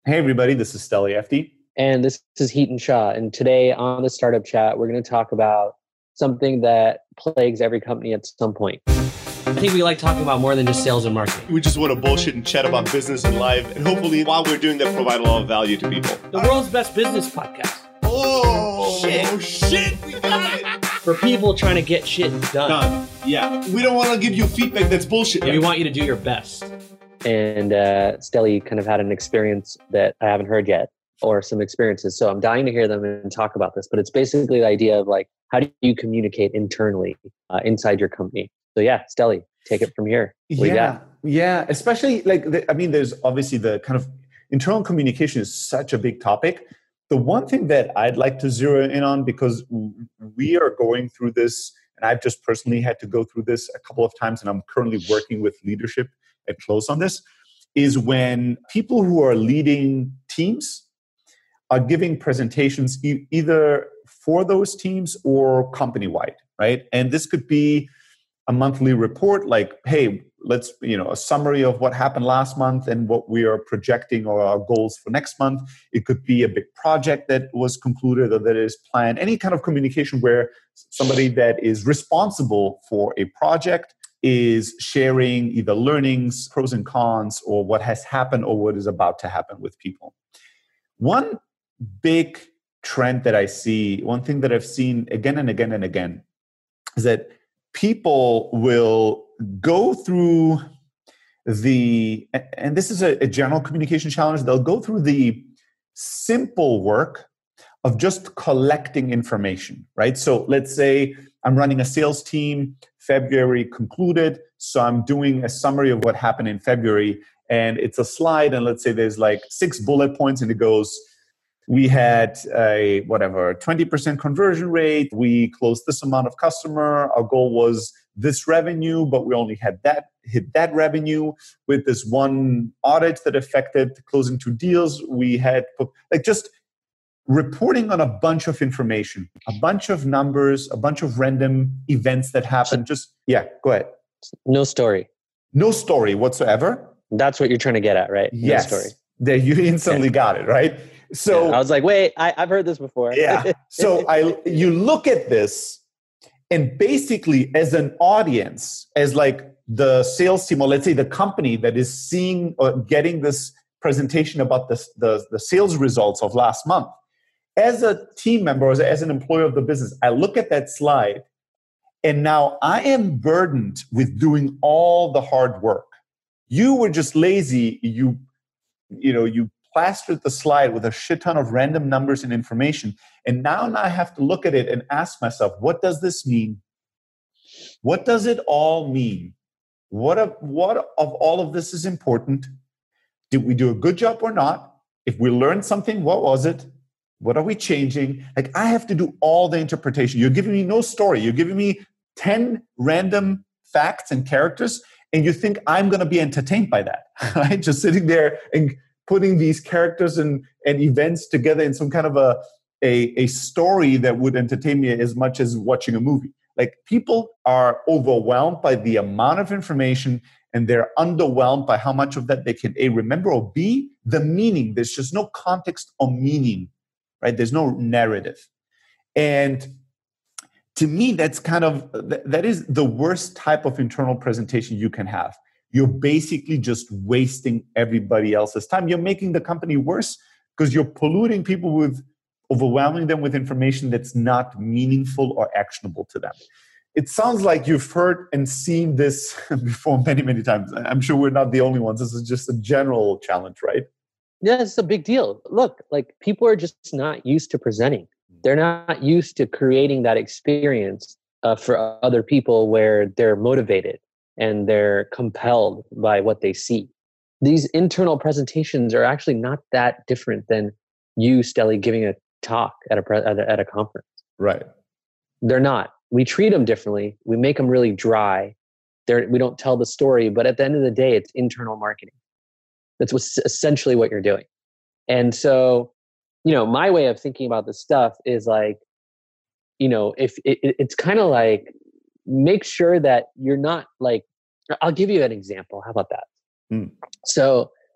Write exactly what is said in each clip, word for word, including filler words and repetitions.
Hey, everybody, this is Stelly F D. And this is Heaton Shaw. And today on the Startup Chat, we're going to talk about something that plagues every company at some point. I think we like talking about more than just sales and marketing. We just want to bullshit and chat about business and life. And hopefully, while we're doing that, provide a lot of value to people. The world's best business podcast. Oh, shit. Oh, shit. We got it. For people trying to get shit done. Done. Yeah. We don't want to give you feedback that's bullshit. Yeah, we want you to do your best. And uh, Stelly kind of had an experience that I haven't heard yet, or some experiences. So I'm dying to hear them and talk about this. But it's basically the idea of like, how do you communicate internally uh, inside your company? So yeah, Stelly, take it from here. What yeah, yeah. Especially like, the, I mean, there's obviously the kind of internal communication is such a big topic. The one thing that I'd like to zero in on, because we are going through this, and I've just personally had to go through this a couple of times, and I'm currently working with leadership at Close on this, is when people who are leading teams are giving presentations e- either for those teams or company-wide, right? And this could be a monthly report like, hey, let's, you know, a summary of what happened last month and what we are projecting or our goals for next month. It could be a big project that was concluded or that is planned. Any kind of communication where somebody that is responsible for a project is sharing either learnings, pros and cons, or what has happened or what is about to happen with people. One big trend that I see, one thing that I've seen again and again and again, is that people will go through the, and this is a, a general communication challenge, they'll go through the simple work of just collecting information, right? So let's say I'm running a sales team, February concluded, so I'm doing a summary of what happened in February, and it's a slide, and let's say there's like six bullet points, and it goes, we had a, whatever, twenty percent conversion rate, we closed this amount of customer, our goal was this revenue, but we only had that, hit that revenue with this one audit that affected closing two deals, we had, like just reporting on a bunch of information, a bunch of numbers, a bunch of random events that happen. Just, yeah, go ahead. No story. No story whatsoever. That's what you're trying to get at, right? Yes. No story. There, you instantly okay. got it, right? So yeah, I was like, wait, I, I've heard this before. yeah. So I, you look at this and basically as an audience, as like the sales team, or let's say the company that is seeing or getting this presentation about the, the, the sales results of last month, as a team member or as an employee of the business, I look at that slide and now I am burdened with doing all the hard work. You were just lazy. You, you know, you plastered the slide with a shit ton of random numbers and information. And now, now I have to look at it and ask myself, what does this mean? What does it all mean? What of, what of all of this is important? Did we do a good job or not? If we learned something, what was it? What are we changing? Like, I have to do all the interpretation. You're giving me no story. You're giving me ten random facts and characters, and you think I'm going to be entertained by that, right? Just sitting there and putting these characters and, and events together in some kind of a, a, a story that would entertain me as much as watching a movie. Like, people are overwhelmed by the amount of information, and they're underwhelmed by how much of that they can A, remember, or B, the meaning. There's just no context or meaning. Right? There's no narrative. And to me, that's kind of, that is the worst type of internal presentation you can have. You're basically just wasting everybody else's time. You're making the company worse because you're polluting people with, overwhelming them with information that's not meaningful or actionable to them. It sounds like you've heard and seen this before many, many times. I'm sure we're not the only ones. This is just a general challenge, right? Yeah, it's a big deal. Look, like people are just not used to presenting. They're not used to creating that experience uh, for other people where they're motivated and they're compelled by what they see. These internal presentations are actually not that different than you, Stelly, giving a talk at a, pre- at a at a conference. Right. They're not. We treat them differently. We make them really dry. They're, we don't tell the story, but at the end of the day, it's internal marketing. That's what's essentially what you're doing. And so, you know, my way of thinking about this stuff is like, you know, if it, it's kind of like, make sure that you're not like, I'll give you an example. How about that? Mm. So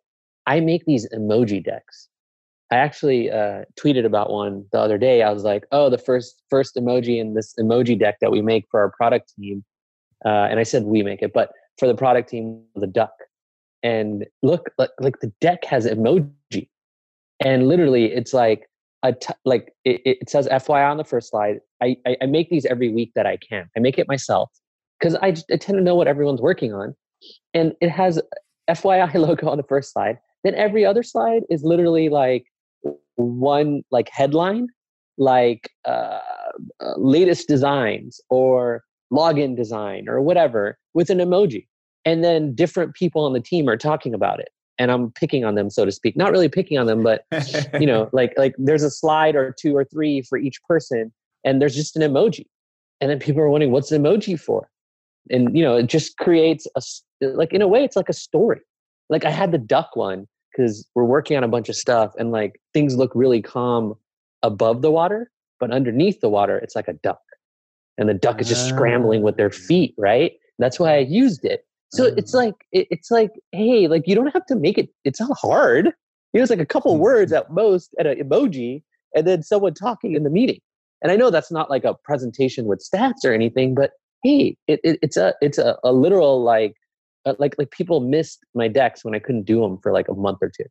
I make these emoji decks. I actually uh, tweeted about one the other day. I was like, oh, the first first emoji in this emoji deck that we make for our product team. Uh, and I said we make it, but for the product team, the duck. And look, like, like the deck has emoji. And literally it's like, a t- like it, it says F Y I on the first slide. I, I, I make these every week that I can. I make it myself because I, I tend to know what everyone's working on. And it has F Y I logo on the first slide. Then every other slide is literally like one like headline, like uh, uh, latest designs or login design or whatever with an emoji. And then different people on the team are talking about it. And I'm picking on them, so to speak. Not really picking on them, but you know, like like there's a slide or two or three for each person, and there's just an emoji. And then people are wondering, what's an emoji for? And you know, it just creates a like in a way, it's like a story. Like I had the duck one because we're working on a bunch of stuff, and like things look really calm above the water, but underneath the water, it's like a duck, and the duck is just scrambling with their feet, right? That's why I used it. So it's like, it, it's like, hey, like you don't have to make it, it's not hard. You know, it's like a couple words at most and an emoji and then someone talking in the meeting. And I know that's not like a presentation with stats or anything, but hey, it, it, it's a, it's a, a literal like, uh, like, like people missed my decks when I couldn't do them for like a month or two.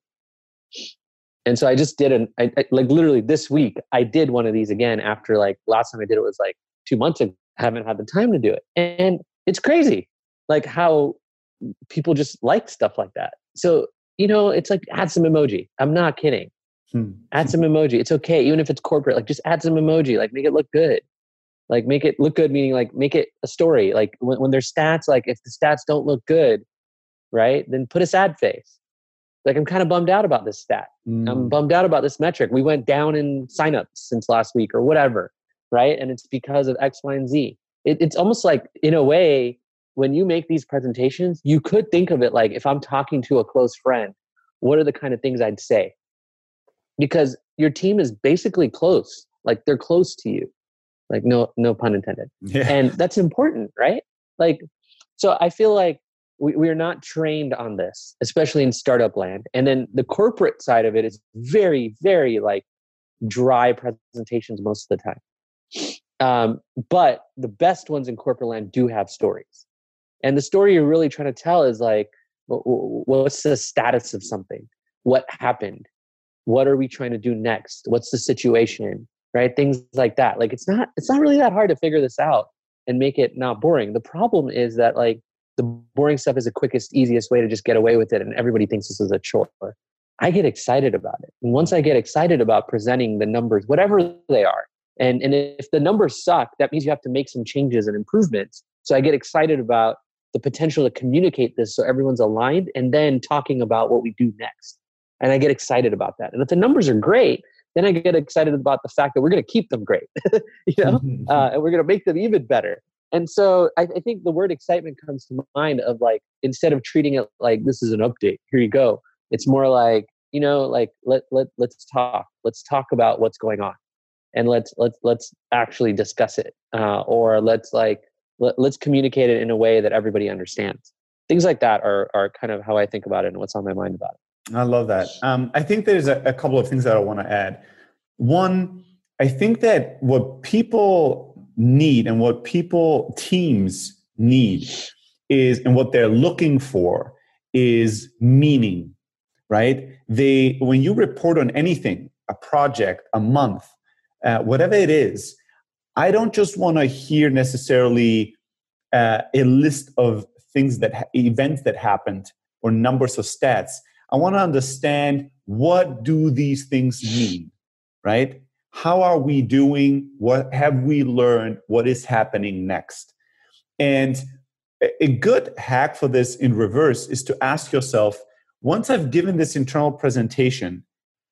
And so I just did an, I, I, like literally this week, I did one of these again after like last time I did it was like two months ago. I haven't had the time to do it. And it's crazy. Like how people just like stuff like that. So, you know, it's like add some emoji. I'm not kidding. Hmm. Add some emoji. It's okay. Even if it's corporate, like just add some emoji, like make it look good. Like make it look good, meaning like make it a story. Like when, when there's stats, like if the stats don't look good, right, then put a sad face. Like I'm kind of bummed out about this stat. Hmm. I'm bummed out about this metric. We went down in signups since last week or whatever, right? And it's because of X, Y, and Z. It, it's almost like in a way, when you make these presentations, you could think of it like if I'm talking to a close friend, what are the kind of things I'd say? Because your team is basically close, like they're close to you, like no, no pun intended. Yeah. And that's important, right? Like, so I feel like we, we are not trained on this, especially in startup land. And then the corporate side of it is very, very like dry presentations most of the time. Um, but the best ones in corporate land do have stories. And the story you're really trying to tell is like, what's the status of something? What happened? What are we trying to do next? What's the situation? Right? Things like that. Like it's not, it's not really that hard to figure this out and make it not boring. The problem is that like the boring stuff is the quickest, easiest way to just get away with it. And everybody thinks this is a chore. I get excited about it. And once I get excited about presenting the numbers, whatever they are, and, and if the numbers suck, that means you have to make some changes and improvements. So I get excited about the potential to communicate this so everyone's aligned and then talking about what we do next. And I get excited about that. And if the numbers are great, then I get excited about the fact that we're going to keep them great, you know, uh, and we're going to make them even better. And so I, I think the word excitement comes to mind of like, instead of treating it like this is an update, here you go. It's more like, you know, like let, let, let's talk, let's talk about what's going on and let's, let's, let's actually discuss it. Uh, or let's like, let, let's communicate it in a way that everybody understands. Things like that are, are kind of how I think about it and what's on my mind about it. I love that. Um, I think there's a, a couple of things that I want to add. One, I think that what people need and what people, teams need is, and what they're looking for is meaning, right? They, when you report on anything, a project, a month, uh, whatever it is, I don't just want to hear necessarily uh, a list of things that, ha- events that happened or numbers of stats. I want to understand, what do these things mean, right? How are we doing? What have we learned? What is happening next? And a good hack for this in reverse is to ask yourself, once I've given this internal presentation,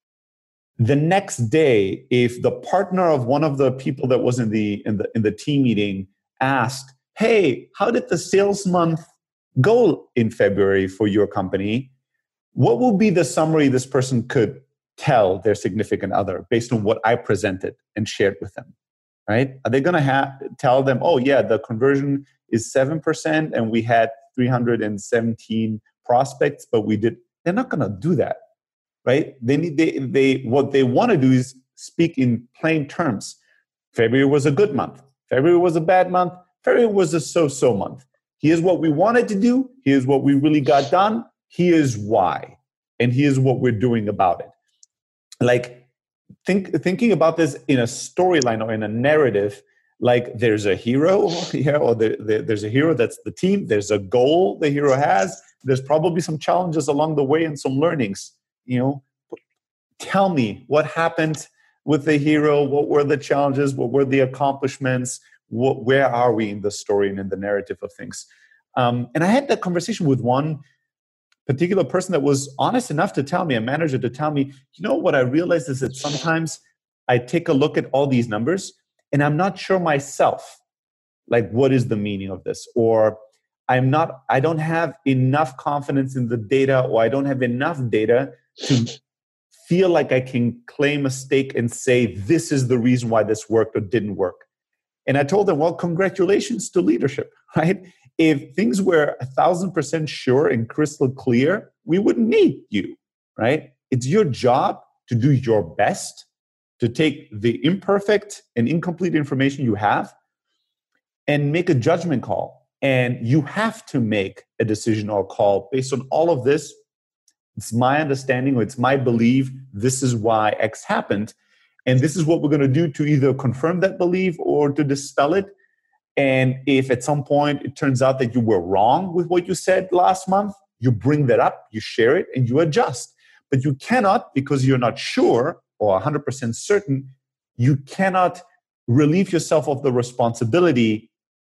the next day, if the partner of one of the people that was in the in the in the team meeting asked, "Hey, how did the sales month go in February for your company?" What will be the summary this person could tell their significant other based on what I presented and shared with them, right? Are they going to have tell them, "Oh yeah, the conversion is seven percent and we had three hundred seventeen prospects, but we did they're not going to do that, right? They need they they what they want to do is speak in plain terms. February was a good month. February was a bad month. February was a so-so month. Here's what we wanted to do. Here's what we really got done. Here's why. And here's what we're doing about it. Like, think, thinking about this in a storyline or in a narrative, like there's a hero here, or the, the, there's a hero that's the team. There's a goal the hero has. There's probably some challenges along the way and some learnings. You know, tell me what happened with the hero. What were the challenges? What were the accomplishments? What, where are we in the story and in the narrative of things? Um, and I had that conversation with one particular person that was honest enough to tell me, a manager to tell me, you know, what I realized is that sometimes I take a look at all these numbers and I'm not sure myself, like, what is the meaning of this? Or I'm not, I don't have enough confidence in the data, or I don't have enough data to feel like I can claim a stake and say, this is the reason why this worked or didn't work. And I told them, well, congratulations to leadership, right? If things were a thousand percent sure and crystal clear, we wouldn't need you, right? It's your job to do your best, to take the imperfect and incomplete information you have and make a judgment call. And you have to make a decision or call based on all of this. It's my understanding, or it's my belief, this is why X happened. And this is what we're going to do to either confirm that belief or to dispel it. And if at some point it turns out that you were wrong with what you said last month, you bring that up, you share it, and you adjust. But you cannot, because you're not sure or one hundred percent certain, you cannot relieve yourself of the responsibility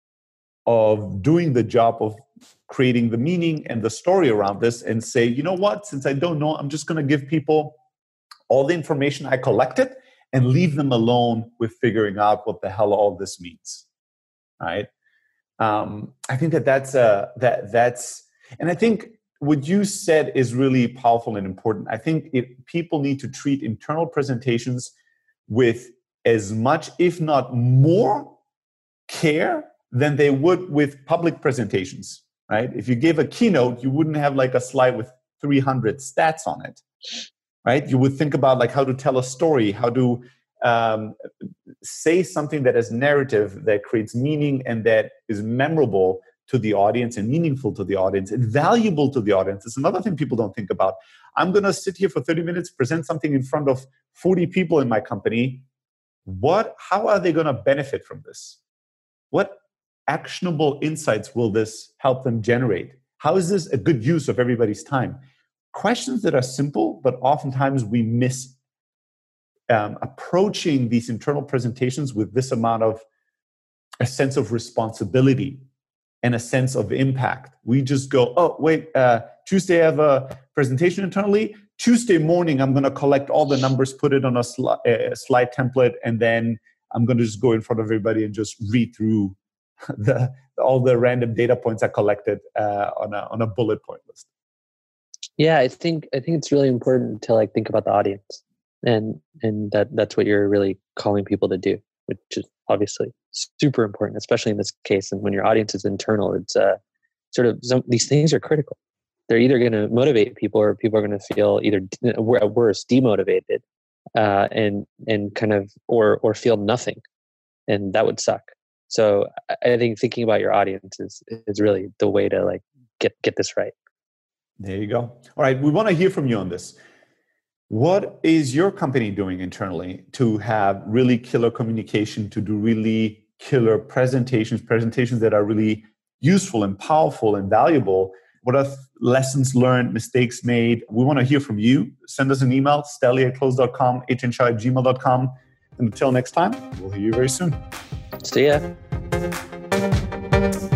of doing the job of creating the meaning and the story around this and say, you know what, since I don't know, I'm just going to give people all the information I collected and leave them alone with figuring out what the hell all this means, right? Um, I think that that's uh, that that's, and I think what you said is really powerful and important. I think it, people need to treat internal presentations with as much, if not more, care than they would with public presentations, right? If you gave a keynote, you wouldn't have like a slide with three hundred stats on it. Right? You would think about like how to tell a story, how to um, say something that is narrative, that creates meaning and that is memorable to the audience and meaningful to the audience and valuable to the audience. It's another thing people don't think about. I'm going to sit here for thirty minutes, present something in front of forty people in my company. What? How are they going to benefit from this? What actionable insights will this help them generate? How is this a good use of everybody's time? Questions that are simple, but oftentimes we miss um, approaching these internal presentations with this amount of a sense of responsibility and a sense of impact. We just go, oh, wait, uh, Tuesday I have a presentation internally. Tuesday morning, I'm going to collect all the numbers, put it on a, sli- a slide template, and then I'm going to just go in front of everybody and just read through the all the random data points I collected uh, on a on a bullet point list. Yeah, I think I think it's really important to like think about the audience, and and that that's what you're really calling people to do, which is obviously super important, especially in this case. And when your audience is internal, it's uh, sort of some, these things are critical. They're either going to motivate people, or people are going to feel either at worst demotivated, uh, and and kind of or or feel nothing, and that would suck. So I think thinking about your audience is is really the way to like get get this right. There you go. All right, we want to hear from you on this. What is your company doing internally to have really killer communication, to do really killer presentations, presentations that are really useful and powerful and valuable? What are lessons learned, mistakes made? We want to hear from you. Send us an email, stelly at close dot com, h n shah at gmail dot com. And until next time, we'll hear you very soon. See ya.